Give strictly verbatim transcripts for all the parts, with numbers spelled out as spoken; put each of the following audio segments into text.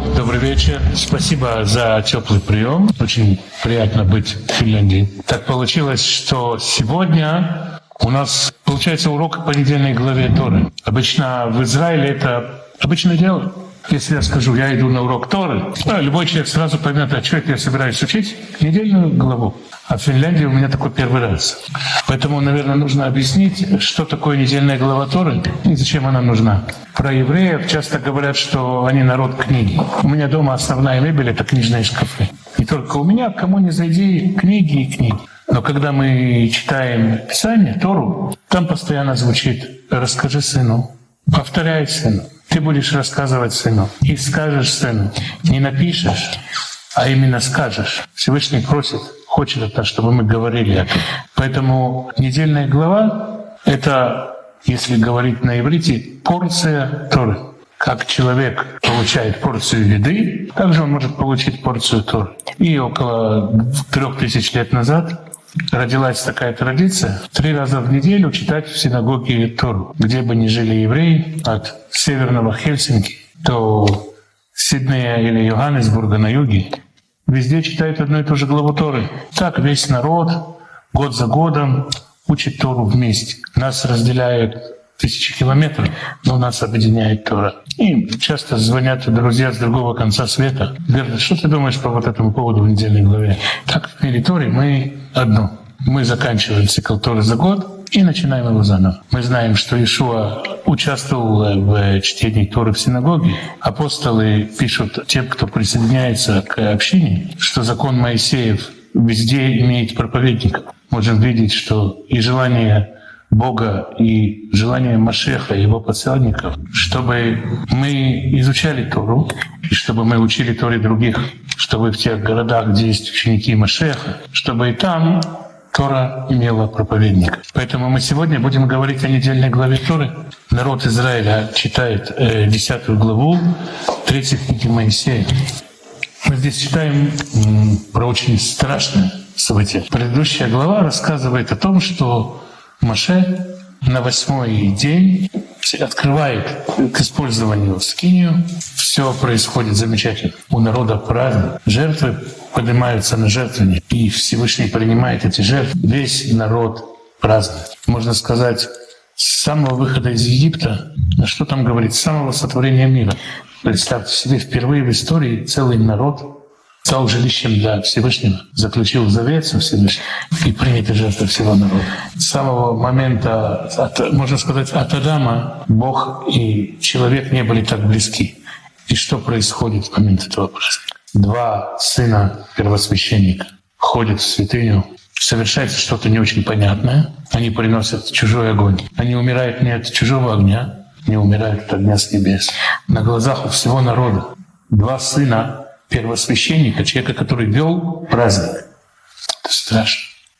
добрый вечер. Спасибо за теплый прием. Очень приятно быть в Финляндии. Так получилось, что сегодня у нас получается урок по недельной главе Торы. Обычно в Израиле это обычное дело. Если я скажу, я иду на урок Торы, любой человек сразу поймет, а что это я собираюсь учить? Недельную главу. А в Финляндии у меня такой первый раз. Поэтому, наверное, нужно объяснить, что такое недельная глава Торы и зачем она нужна. Про евреев часто говорят, что они народ книги. У меня дома основная мебель — это книжные шкафы. Не только у меня, кому ни зайди, книги и книги. Но когда мы читаем Писание, Тору, там постоянно звучит «расскажи сыну», «повторяй сыну». Ты будешь рассказывать сыну и скажешь сыну. Не напишешь, а именно скажешь. Всевышний просит, хочет это, чтобы мы говорили это. Поэтому недельная глава — это, если говорить на иврите, порция Торы. Как человек получает порцию еды, также он может получить порцию Торы. И около трех тысяч лет назад родилась такая традиция три раза в неделю читать в синагоге Тору. Где бы ни жили евреи, от северного Хельсинки до Сиднея или Йоханнесбурга на юге, везде читают одну и ту же главу Торы. Так весь народ год за годом учит Тору вместе. Нас разделяют тысячи километров, но нас объединяет Тора. И часто звонят друзья с другого конца света. Говорят, что ты думаешь по вот этому поводу в недельной главе? Так, в мире Торы мы одно. Мы заканчиваем цикл Торы за год и начинаем его заново. Мы знаем, что Иешуа участвовал в чтении Торы в синагоге. Апостолы пишут тем, кто присоединяется к общине, что закон Моисеев везде имеет проповедников. Можем видеть, что и желание Бога и желание Машеха, его посланников, чтобы мы изучали Тору, и чтобы мы учили Торе других, чтобы в тех городах, где есть ученики Машеха, чтобы и там Тора имела проповедника. Поэтому мы сегодня будем говорить о недельной главе Торы. Народ Израиля читает э, десятую главу третьей книги Моисея. Мы здесь читаем м, про очень страшное событие. Предыдущая глава рассказывает о том, что Моше на восьмой день открывает к использованию скинию. Все происходит замечательно. У народа праздник. Жертвы поднимаются на жертвенник. И Всевышний принимает эти жертвы. Весь народ празднует. Можно сказать, с самого выхода из Египта, а что там говорить, с самого сотворения мира. Представьте себе, впервые в истории целый народ стал жилищем для Всевышнего, заключил завет со Всевышним и приняты жертвы всего народа. С самого момента, от, можно сказать, от Адама Бог и человек не были так близки. И что происходит в момент этого праздника? Два сына первосвященника входят в святыню, совершается что-то не очень понятное, они приносят чужой огонь. Они умирают не от чужого огня, не умирают от огня с небес. На глазах у всего народа два сына первосвященника, человека, который вел праздник. Это страшно.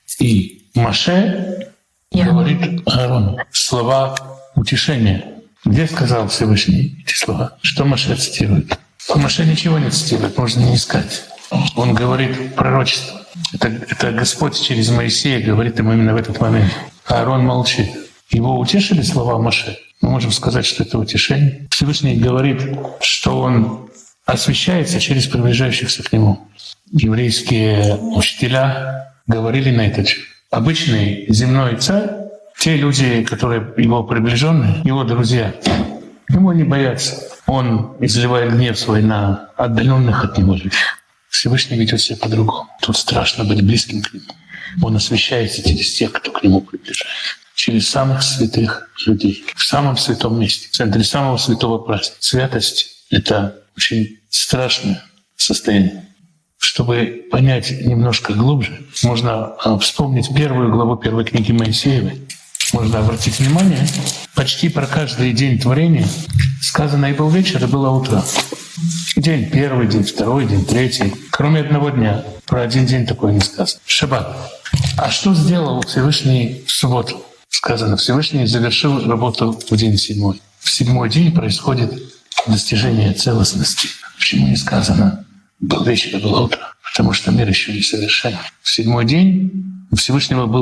И Моше yeah. говорит Аарону слова утешения. Где сказал Всевышний эти слова? Что Моше цитирует? Моше ничего не цитирует, можно не искать. Он говорит пророчество. Это, это Господь через Моисея говорит ему именно в этот момент. А Аарон молчит. Его утешили слова Моше. Мы можем сказать, что это утешение. Всевышний говорит, что он освещается через приближающихся к нему. Еврейские учителя говорили на этот счет. Обычный земной царь, те люди, которые его приближенные, его друзья, ему не боятся. Он изливает гнев свой на отдаленных от него людей. Всевышний ведет себя по-другому. Тут страшно быть близким к нему. Он освещается через тех, кто к нему приближается. Через самых святых людей. В самом святом месте, в центре самого святого праздника. Святость — это очень страшное состояние. Чтобы понять немножко глубже, можно вспомнить первую главу первой книги Моисеевой. Можно обратить внимание, почти про каждый день творения сказано «и был вечер, и было утро». День первый, день второй, день третий. Кроме одного дня. Про один день такое не сказано. Шаббат. А что сделал Всевышний в субботу? Сказано, Всевышний завершил работу в день седьмой. В седьмой день происходит достижение целостности. Почему не сказано «был вечер, и было утро»? Потому что мир еще не совершен. В седьмой день у Всевышнего был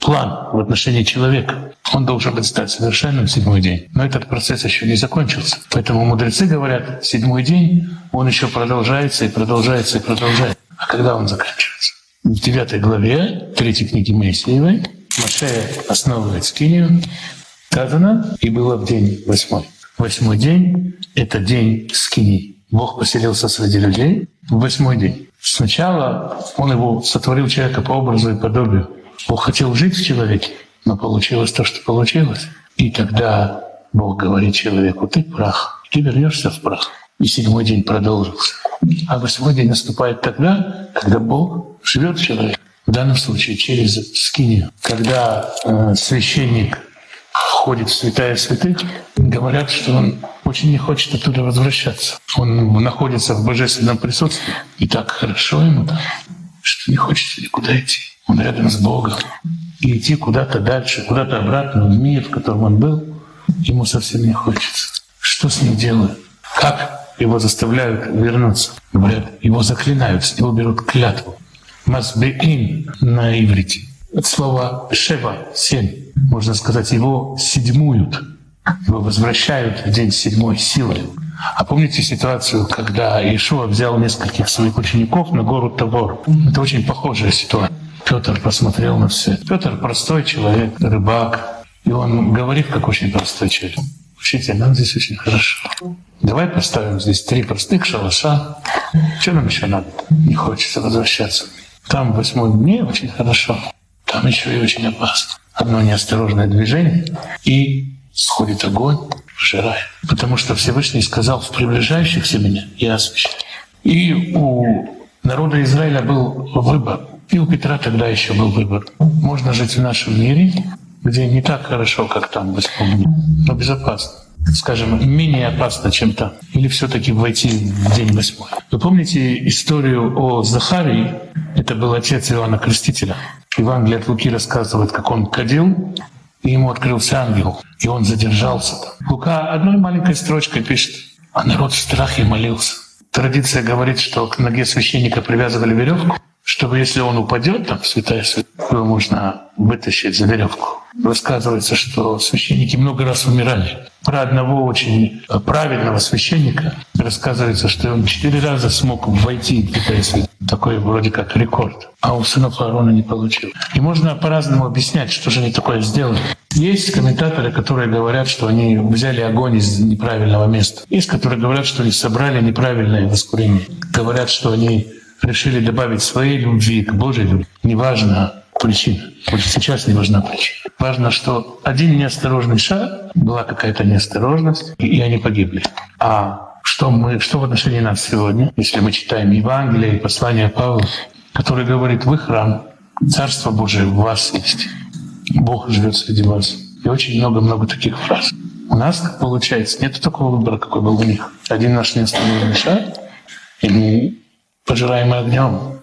план в отношении человека. Он должен быть стать совершенным в седьмой день. Но этот процесс еще не закончился. Поэтому мудрецы говорят, седьмой день, он еще продолжается и продолжается и продолжается. А когда он заканчивается? В девятой главе третьей книги Моисеевой Моше основывает скинию, сказано, и было в день восьмой. Восьмой день — это день скинии. Бог поселился среди людей в восьмой день. Сначала Он его сотворил человека по образу и подобию. Бог хотел жить в человеке, но получилось то, что получилось. И тогда Бог говорит человеку: ты прах, ты вернешься в прах. И седьмой день продолжился. А восьмой день наступает тогда, когда Бог живет в человеке. В данном случае через скинию. Когда э, священник входит в святая святых, говорят, что он очень не хочет оттуда возвращаться. Он находится в божественном присутствии, и так хорошо ему там, что не хочется никуда идти. Он рядом с Богом. И идти куда-то дальше, куда-то обратно в мир, в котором он был, ему совсем не хочется. Что с ним делают? Как его заставляют вернуться? Говорят, его заклинают, с него берут клятву. Масбеин на иврите. От слова «шева» — «семь». Можно сказать, его седьмуют, его возвращают в день седьмой силой. А помните ситуацию, когда Иешуа взял нескольких своих учеников на гору Табор? Это очень похожая ситуация. Петр посмотрел на все. Петр простой человек, рыбак. И он говорит, как очень простой человек: учитель, нам здесь очень хорошо. Давай поставим здесь три простых шалаша. Что нам еще надо? Не хочется возвращаться. Там в восьмом дне очень хорошо. Там еще и очень опасно. Одно неосторожное движение, и сходит огонь, пожирает. Потому что Всевышний сказал: в приближающихся меня я освящаю. И у народа Израиля был выбор. И у Петра тогда еще был выбор. Можно жить в нашем мире, где не так хорошо, как там в восьмом дне, но безопасно. Скажем, менее опасно, чем там. Или все-таки войти в день восьмой. Вы помните историю о Захарии? Это был отец Иоанна Крестителя. Евангелие от Луки рассказывает, как он кадил, и ему открылся ангел, и он задержался там. Лука одной маленькой строчкой пишет: а народ в страхе молился. Традиция говорит, что к ноге священника привязывали веревку, чтобы если он упадет, там святая святая, его можно вытащить за веревку. Рассказывается, что священники много раз умирали. Про одного очень праведного священника рассказывается, что он четыре раза смог войти в святая святая. Такой вроде как рекорд. А у сынов Аарона не получилось. И можно по-разному объяснять, что же они такое сделали. Есть комментаторы, которые говорят, что они взяли огонь из неправильного места. Есть, которые говорят, что они собрали неправильное воскурение. Говорят, что они решили добавить своей любви к Божьей любви. Неважно причина. Вот сейчас не важна причина. Важно, что один неосторожный шаг, была какая-то неосторожность, и они погибли. А что мы, что в отношении нас сегодня, если мы читаем Евангелие и послание Павла, который говорит: вы храм, Царство Божие в вас есть, Бог живет среди вас. И очень много-много таких фраз. У нас, как получается, нет такого выбора, какой был у них. Один наш неосторожный шаг, и мы пожираем огнем.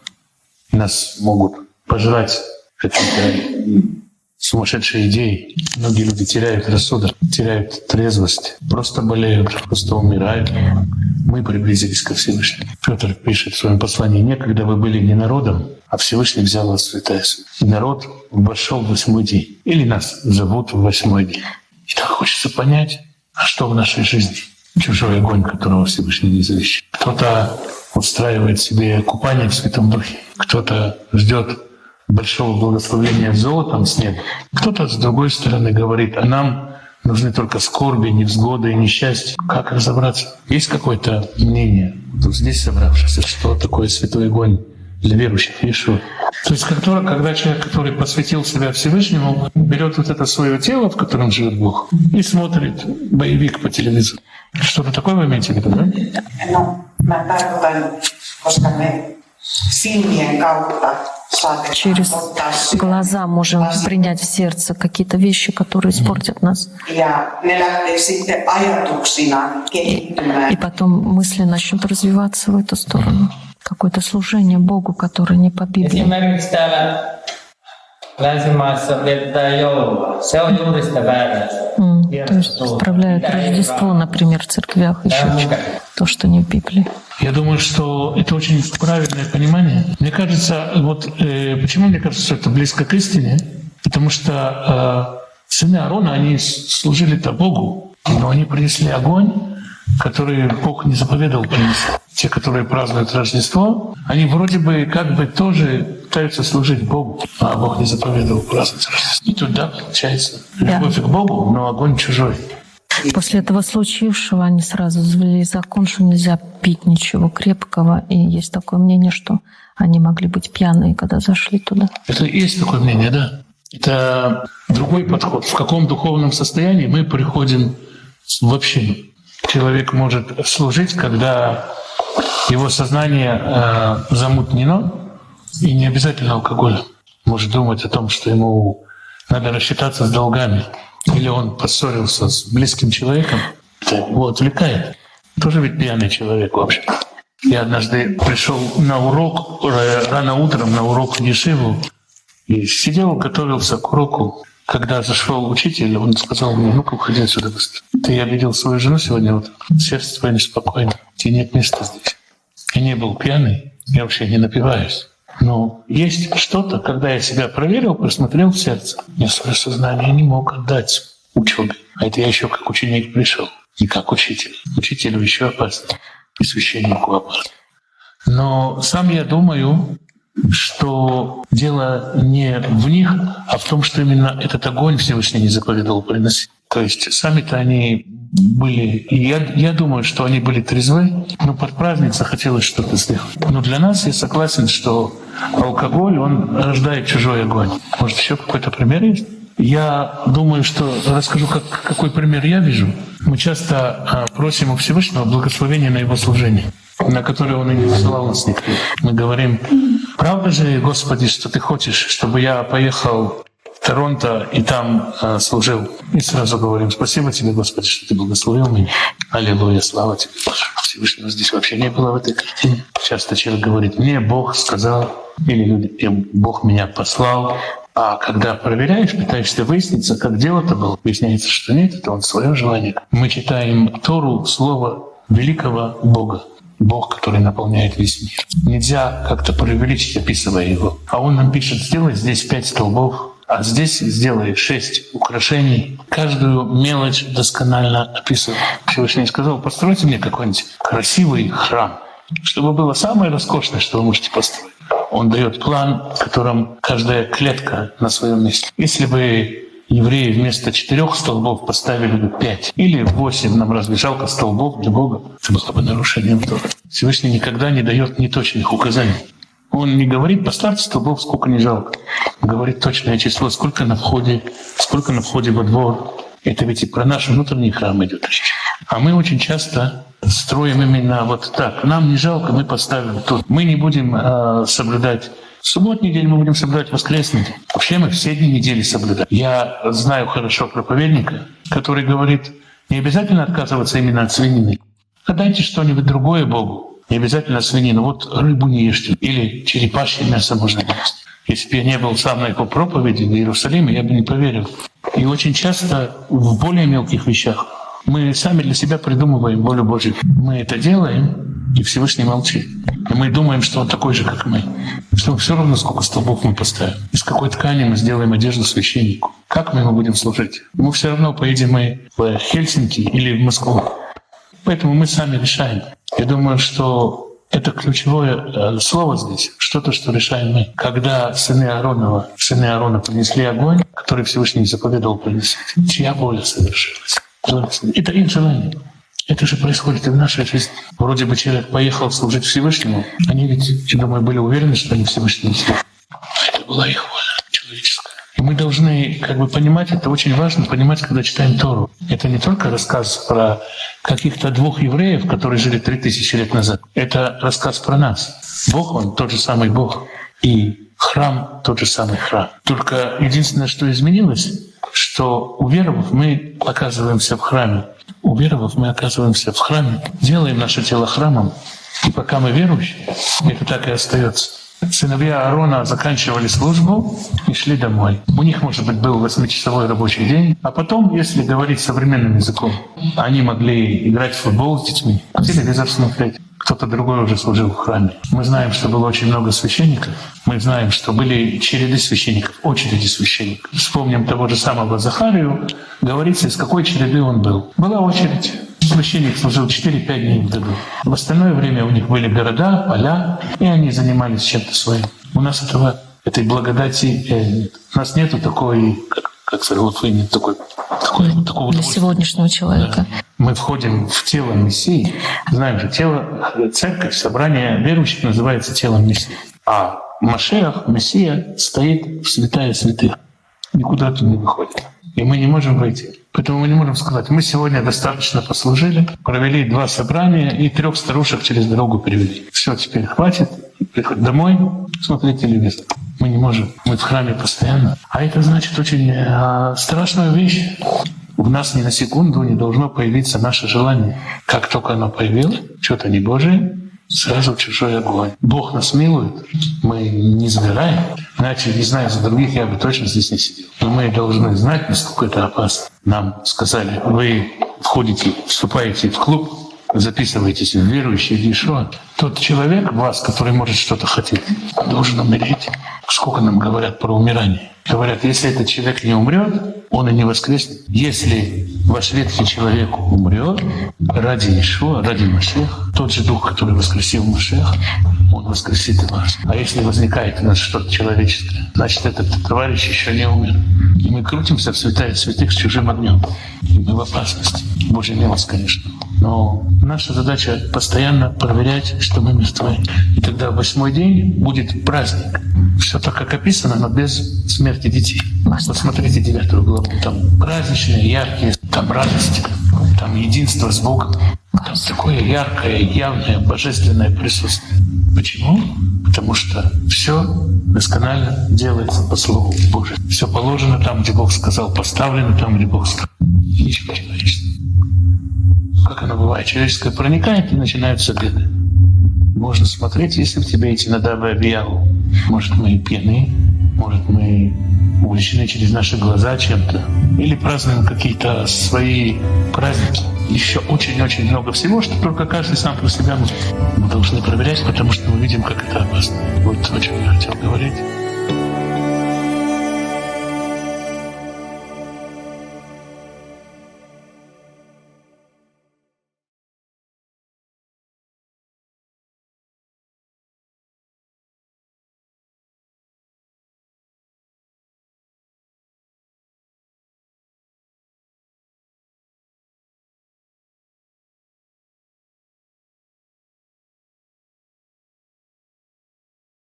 Нас могут пожрать какие-то сумасшедшие идеи. Многие люди теряют рассудок, теряют трезвость, просто болеют, просто умирают. Мы приблизились ко Всевышнему. Петр пишет в своем послании: некогда вы были не народом, а Всевышний взял вас святая святая. И народ вошел в восьмой день. Или нас зовут в восьмой день. И так хочется понять, а что в нашей жизни? Чужой огонь, которого Всевышний не завещал. Кто-то устраивает себе купание в Святом Духе, кто-то ждет большого благословения золотом с неба. Кто-то, с другой стороны, говорит: а нам нужны только скорби, невзгоды и несчастья. Как разобраться? Есть какое-то мнение вот здесь собравшихся, что такое святой огонь для верующих в Иешуа? То есть когда человек, который посвятил себя Всевышнему, берет вот это свое тело, в котором живет Бог, и смотрит боевик по телевизору. Что-то такое вы имеете в виду, да? No, mä tarkoitan, koska me silmien kautta через глаза можем принять в сердце какие-то вещи, которые испортят нас. И потом мысли начнут развиваться в эту сторону. Какое-то служение Богу, которое не по Библии. Mm, то есть справляют Рождество, например, в церквях, еще то, что не в Библии. Я думаю, что это очень правильное понимание. Мне кажется, вот э, почему мне кажется, что это близко к истине? Потому что э, сыны Аарона, они служили-то Богу, но они принесли огонь, который Бог не заповедовал принести. Те, которые празднуют Рождество, они вроде бы как бы тоже пытаются служить Богу, а Бог не заповедовал праздновать Рождество. И туда получается любовь да. к Богу, но огонь чужой. После этого случившего они сразу ввели закон, что нельзя пить ничего крепкого. И есть такое мнение, что они могли быть пьяные, когда зашли туда. Это и есть такое мнение, да. Это другой подход. В каком духовном состоянии мы приходим в общину. Человек может служить, когда его сознание э, замутнено, и не обязательно алкоголем. Может думать о том, что ему надо рассчитаться с долгами, или он поссорился с близким человеком, это его отвлекает. Тоже ведь пьяный человек вообще. Я однажды пришел на урок, рано утром на урок в Ешиву, и сидел, готовился к уроку. Когда зашел учитель, он сказал мне: ну-ка, уходи отсюда быстро. Ты я видел свою жену сегодня утром. Сердце твое неспокойно. Тебе нет места здесь. Я не был пьяный, я вообще не напиваюсь. Но есть что-то, когда я себя проверил, просмотрел в сердце. Я свое сознание не мог отдать учебе. А это я еще как ученик пришел, не как учитель. Учителю еще опасно, и священнику опасно. Но сам я думаю, что дело не в них, а в том, что именно этот огонь Всевышний не заповедовал приносить. То есть сами-то они были, и я, я думаю, что они были трезвы, но под праздник захотелось что-то сделать. Но для нас я согласен, что алкоголь, он рождает чужой огонь. Может, еще какой-то пример есть? Я думаю, что расскажу, как, какой пример я вижу. Мы часто просим у Всевышнего благословения на Его служение, на которое Он и не посылал нас никто. Мы говорим: правда же, Господи, что Ты хочешь, чтобы я поехал в Торонто и там э, служил? И сразу говорим: спасибо Тебе, Господи, что Ты благословил меня. Аллилуйя, слава Тебе. Всевышнего здесь вообще не было в этой картине. Часто человек говорит: мне Бог сказал, или люди: Бог меня послал. А когда проверяешь, пытаешься выясниться, как дело-то было, выясняется, что нет, это он свое желание. Мы читаем Тору, слово великого Бога. Бог, который наполняет весь мир. Нельзя как-то преувеличить, описывая его. А он нам пишет: сделай здесь пять столбов, а здесь сделай шесть украшений. Каждую мелочь досконально описывая. Всевышний сказал: постройте мне какой-нибудь красивый храм, чтобы было самое роскошное, что вы можете построить. Он дает план, в котором каждая клетка на своем месте. Если бы евреи вместо четырех столбов поставили бы пять или восемь, нам разве жалко столбов для Бога? Это было бы нарушением Торы. Всевышний никогда не дает неточных указаний. Он не говорит: поставьте столбов, сколько не жалко. Он говорит точное число, сколько на входе, сколько на входе во двор. Это ведь и про наш внутренний храм идет речь. А мы очень часто строим именно вот так. Нам не жалко, мы поставим тут. Мы не будем э, соблюдать субботний день, мы будем соблюдать воскресный день. Вообще мы все дни недели соблюдаем. Я знаю хорошо проповедника, который говорит: не обязательно отказываться именно от свинины. А дайте что-нибудь другое Богу. Не обязательно свинину. Вот рыбу не ешьте. Или черепашье мясо можно есть. Если бы я не был сам на его проповеди в Иерусалиме, я бы не поверил. И очень часто в более мелких вещах мы сами для себя придумываем волю Божью. Мы это делаем, и Всевышний молчит. И мы думаем, что он такой же, как мы. Что все равно, сколько столбов мы поставим. Из какой ткани мы сделаем одежду священнику. Как мы ему будем служить? Мы все равно поедем мы в Хельсинки или в Москву. Поэтому мы сами решаем. Я думаю, что это ключевое слово здесь, что-то, что решаем мы. Когда сыны Ааронова, сыны Аарона принесли огонь, который Всевышний заповедовал принести, чья воля совершилась? Это их желание. Это же происходит и в нашей жизни. Вроде бы человек поехал служить Всевышнему, они ведь, я думаю, были уверены, что они Всевышнему служат. Это была их воля человеческая. И мы должны как бы понимать, это очень важно понимать, когда читаем Тору. Это не только рассказ про каких-то двух евреев, которые жили три тысячи лет назад. Это рассказ про нас. Бог, Он тот же самый Бог. И храм тот же самый храм. Только единственное, что изменилось, что уверовав, мы оказываемся в храме. Уверовав, мы оказываемся в храме, делаем наше тело храмом. И пока мы верующие, это так и остается. Сыновья Аарона заканчивали службу и шли домой. У них, может быть, был восьмичасовой рабочий день. А потом, если говорить современным языком, они могли играть в футбол с детьми, телевизор смотреть. кто-то другой уже служил в храме. Мы знаем, что было очень много священников. Мы знаем, что были череды священников, очереди священников. Вспомним того же самого Захарию. Говорится, из какой череды он был. Была очередь. Священник служил четыре-пять дней в году. В остальное время у них были города, поля, и они занимались чем-то своим. У нас этого, этой благодати э, нет. У нас нету такой, как, как сказать, вот вы нет такой, такой для, такого для сегодняшнего человека. Да. Мы входим в тело Мессии. Знаем же, тело, церковь, собрание верующих называется телом Мессии. А Машиах, Мессия, стоит в святая святых. Никуда оттуда не выходит. И мы не можем войти. Поэтому мы не можем сказать, мы сегодня достаточно послужили, провели два собрания и трех старушек через дорогу привели. Все, теперь хватит, приходи домой, смотри телевизор. Мы не можем, мы в храме постоянно. А это значит очень э, страшную вещь. В нас ни на секунду не должно появиться наше желание. Как только оно появилось, что-то не Божие, сразу чужой огонь. Бог нас милует, мы не сгораем. Иначе, не знаю, за других я бы точно здесь не сидел. Но мы должны знать, насколько это опасно. Нам сказали, вы входите, вступаете в клуб, записываетесь в верующие Иешуа. Тот человек, вас, который может что-то хотеть, должен умереть. Сколько нам говорят про умирание? Говорят, если этот человек не умрет, он и не воскреснет. Если ваш ветхий человек умрет ради Иешуа, ради Машиаха, тот же Дух, который воскресил Машиаха, он воскресит и вас. А если возникает у нас что-то человеческое, значит, этот товарищ еще не умер. И мы крутимся в святая святых с чужим огнем. И мы в опасности. Божья милость, конечно. Но наша задача постоянно проверять, что мы мертвы. И тогда в восьмой день будет праздник. Все так, как описано, но без смерти детей. Посмотрите девятую главу. Там праздничные, яркие, там радость, там единство с Богом. Там такое яркое, явное, божественное присутствие. Почему? Потому что все досконально делается по Слову Божьему. Все положено там, где Бог сказал, поставлено там, где Бог сказал. Ничего человеческого. Как оно бывает? Человеческое проникает, и начинаются беды. Можно смотреть, если в тебе эти надабы объяву. Может, мы пьяны, может, мы увлечены через наши глаза чем-то, или празднуем какие-то свои праздники. Еще очень-очень много всего, что только каждый сам про себя мы должны проверять, потому что мы видим, как это опасно. Вот о чем я хотел говорить.